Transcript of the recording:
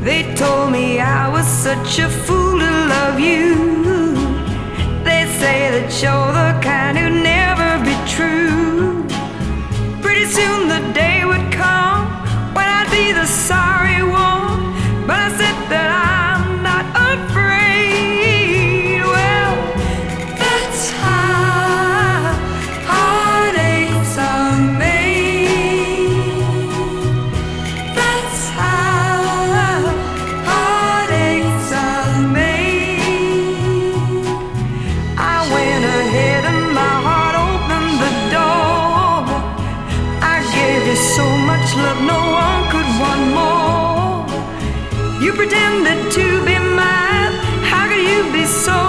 They told me I was such a fool to love you. They say that you're the kind who'd never be true. Pretty soon the day would come when I'd be the sorry one, but I said that I'm not afraid. Well, that's how heartaches are made. That's how heartaches are made. I went ahead and my heart opened the door. I gave you so much love, no one could want more. You pretended to be mine, how could you be so